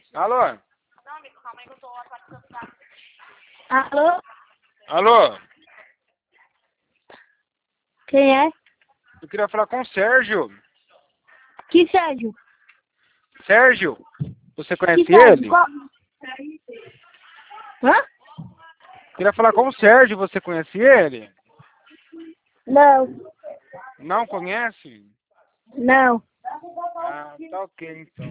Alô? Alô? Alô? Quem é? Eu queria falar com o Sérgio. Que Sérgio? Sérgio? Você conhece Que Sérgio? ele? Qual? Hã? Queria falar com o Sérgio. Você conhece ele? Não. Não conhece? Não. Ah, tá ok então.